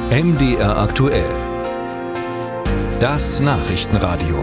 MDR aktuell. Das Nachrichtenradio.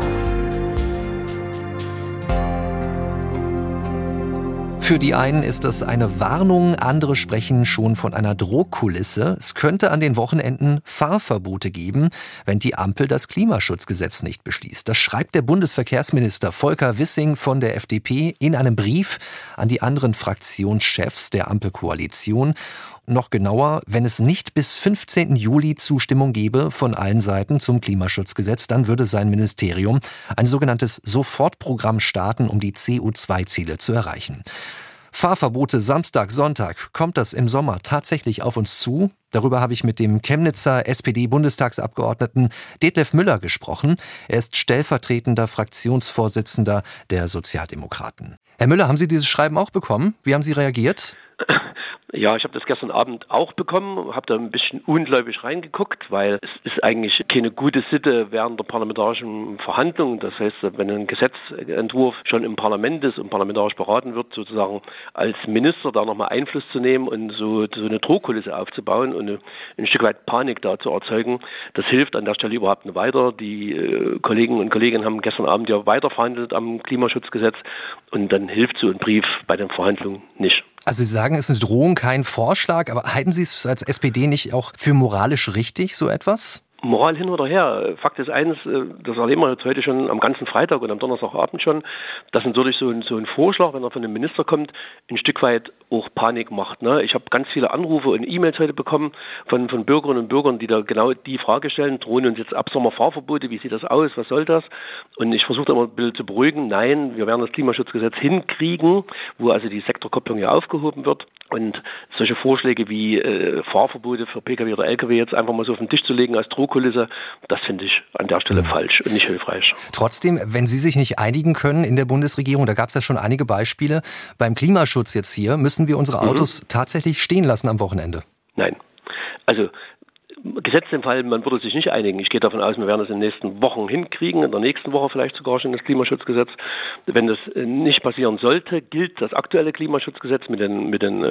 Für die einen ist das eine Warnung, andere sprechen schon von einer Drohkulisse. Es könnte an den Wochenenden Fahrverbote geben, wenn die Ampel das Klimaschutzgesetz nicht beschließt. Das schreibt der Bundesverkehrsminister Volker Wissing von der FDP in einem Brief an die anderen Fraktionschefs der Ampelkoalition. Noch genauer, wenn es nicht bis 15. Juli Zustimmung gäbe von allen Seiten zum Klimaschutzgesetz, dann würde sein Ministerium ein sogenanntes Sofortprogramm starten, um die CO2-Ziele zu erreichen. Fahrverbote Samstag, Sonntag. Kommt das im Sommer tatsächlich auf uns zu? Darüber habe ich mit dem Chemnitzer SPD-Bundestagsabgeordneten Detlef Müller gesprochen. Er ist stellvertretender Fraktionsvorsitzender der Sozialdemokraten. Herr Müller, haben Sie dieses Schreiben auch bekommen? Wie haben Sie reagiert? Ja, ich habe das gestern Abend auch bekommen, habe da ein bisschen ungläubig reingeguckt, weil es ist eigentlich keine gute Sitte während der parlamentarischen Verhandlungen. Das heißt, wenn ein Gesetzentwurf schon im Parlament ist und parlamentarisch beraten wird, sozusagen als Minister da nochmal Einfluss zu nehmen und so eine Drohkulisse aufzubauen und ein Stück weit Panik da zu erzeugen, das hilft an der Stelle überhaupt nicht weiter. Die Kollegen und Kolleginnen haben gestern Abend ja weiter verhandelt am Klimaschutzgesetz und dann hilft so ein Brief bei den Verhandlungen nicht. Also Sie sagen, es ist eine Drohung, kein Vorschlag, aber halten Sie es als SPD nicht auch für moralisch richtig, so etwas? Moral hin oder her. Fakt ist eines, das erleben wir jetzt heute schon am ganzen Freitag und am Donnerstagabend schon, dass natürlich so ein Vorschlag, wenn er von dem Minister kommt, ein Stück weit auch Panik macht. Ne? Ich habe ganz viele Anrufe und E-Mails heute bekommen von Bürgerinnen und Bürgern, die da genau die Frage stellen, drohen uns jetzt ab Sommer Fahrverbote, wie sieht das aus, was soll das? Und ich versuche da immer ein bisschen zu beruhigen, nein, wir werden das Klimaschutzgesetz hinkriegen, wo also die Sektorkopplung ja aufgehoben wird. Und solche Vorschläge wie Fahrverbote für Pkw oder Lkw jetzt einfach mal so auf den Tisch zu legen als Drohkulisse, das finde ich an der Stelle falsch und nicht hilfreich. Trotzdem, wenn Sie sich nicht einigen können in der Bundesregierung, da gab es ja schon einige Beispiele, beim Klimaschutz jetzt hier, müssen wir unsere Autos tatsächlich stehen lassen am Wochenende? Nein. Also gesetzt im Fall, man würde sich nicht einigen. Ich gehe davon aus, wir werden es in den nächsten Wochen hinkriegen, in der nächsten Woche vielleicht sogar schon das Klimaschutzgesetz. Wenn das nicht passieren sollte, gilt das aktuelle Klimaschutzgesetz mit den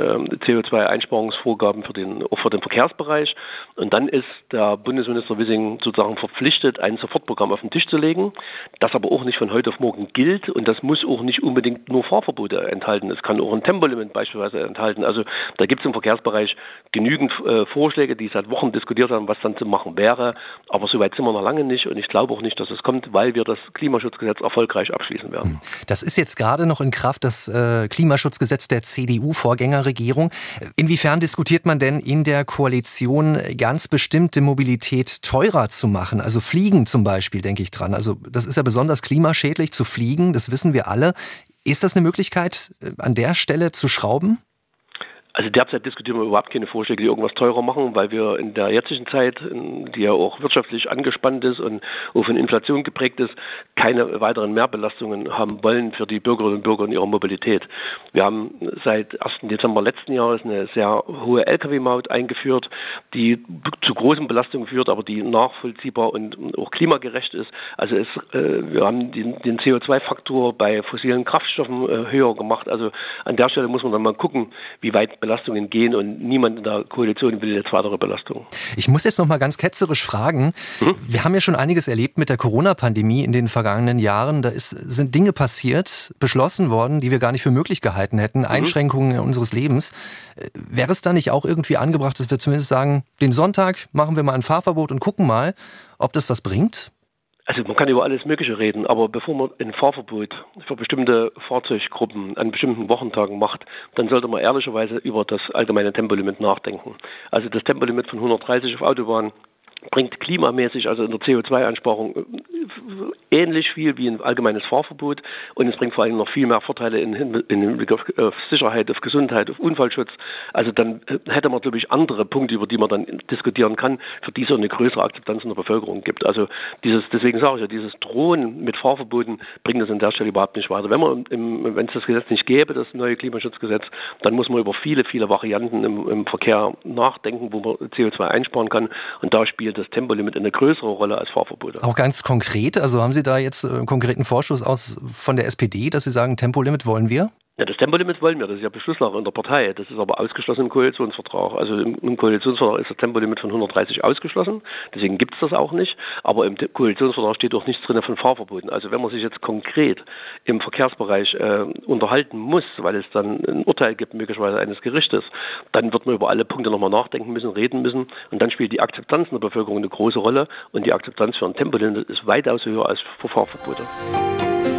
CO2-Einsparungsvorgaben auch für den Verkehrsbereich. Und dann ist der Bundesminister Wissing sozusagen verpflichtet, ein Sofortprogramm auf den Tisch zu legen, das aber auch nicht von heute auf morgen gilt und das muss auch nicht unbedingt nur Fahrverbote enthalten. Es kann auch ein Tempolimit beispielsweise enthalten. Also da gibt es im Verkehrsbereich genügend Vorschläge, die seit Wochen diskutiert haben, was dann zu machen wäre. Aber soweit sind wir noch lange nicht und ich glaube auch nicht, dass es kommt, weil wir das Klimaschutzgesetz erfolgreich abschließen werden. Das ist jetzt gerade noch in Kraft, das Klimaschutzgesetz der CDU-Vorgängerregierung. Inwiefern diskutiert man denn in der Koalition, ganz bestimmte Mobilität teurer zu machen? Also Fliegen zum Beispiel, denke ich dran. Also das ist ja besonders klimaschädlich zu fliegen, das wissen wir alle. Ist das eine Möglichkeit, an der Stelle zu schrauben? Also derzeit diskutieren wir überhaupt keine Vorschläge, die irgendwas teurer machen, weil wir in der jetzigen Zeit, die ja auch wirtschaftlich angespannt ist und auch von Inflation geprägt ist, keine weiteren Mehrbelastungen haben wollen für die Bürgerinnen und Bürger in ihrer Mobilität. Wir haben seit 1. Dezember letzten Jahres eine sehr hohe Lkw-Maut eingeführt, die zu großen Belastungen führt, aber die nachvollziehbar und auch klimagerecht ist. Also wir haben den CO2-Faktor bei fossilen Kraftstoffen höher gemacht. Also an der Stelle muss man dann mal gucken, wie weit Belastungen gehen und niemand in der Koalition will jetzt weitere Belastungen. Ich muss jetzt noch mal ganz ketzerisch fragen. Wir haben ja schon einiges erlebt mit der Corona-Pandemie in den vergangenen Jahren. Da sind Dinge passiert, beschlossen worden, die wir gar nicht für möglich gehalten hätten, Einschränkungen unseres Lebens. Wäre es da nicht auch irgendwie angebracht, dass wir zumindest sagen, den Sonntag machen wir mal ein Fahrverbot und gucken mal, ob das was bringt? Also man kann über alles Mögliche reden, aber bevor man ein Fahrverbot für bestimmte Fahrzeuggruppen an bestimmten Wochentagen macht, dann sollte man ehrlicherweise über das allgemeine Tempolimit nachdenken. Also das Tempolimit von 130 auf Autobahn bringt klimamäßig, also in der CO2-Einsparung, ähnlich viel wie ein allgemeines Fahrverbot und es bringt vor allem noch viel mehr Vorteile im Hinblick auf Sicherheit, auf Gesundheit, auf Unfallschutz. Also dann hätte man, glaube ich, andere Punkte, über die man dann diskutieren kann, für die es eine größere Akzeptanz in der Bevölkerung gibt. Also deswegen sage ich ja, dieses Drohen mit Fahrverboten bringt das an der Stelle überhaupt nicht weiter. Wenn es das Gesetz nicht gäbe, das neue Klimaschutzgesetz, dann muss man über viele, viele Varianten im Verkehr nachdenken, wo man CO2 einsparen kann und da spielt das Tempolimit eine größere Rolle als Fahrverbote. Auch ganz konkret, also haben Sie da jetzt einen konkreten Vorschuss von der SPD, dass Sie sagen, Tempolimit wollen wir? Ja, das Tempolimit wollen wir, das ist ja Beschlusslage in der Partei. Das ist aber ausgeschlossen im Koalitionsvertrag. Also im Koalitionsvertrag ist das Tempolimit von 130 ausgeschlossen, deswegen gibt es das auch nicht. Aber im Koalitionsvertrag steht auch nichts drin von Fahrverboten. Also wenn man sich jetzt konkret im Verkehrsbereich unterhalten muss, weil es dann ein Urteil gibt, möglicherweise eines Gerichtes, dann wird man über alle Punkte nochmal nachdenken müssen, reden müssen. Und dann spielt die Akzeptanz in der Bevölkerung eine große Rolle. Und die Akzeptanz für ein Tempolimit ist weitaus höher als für Fahrverbote.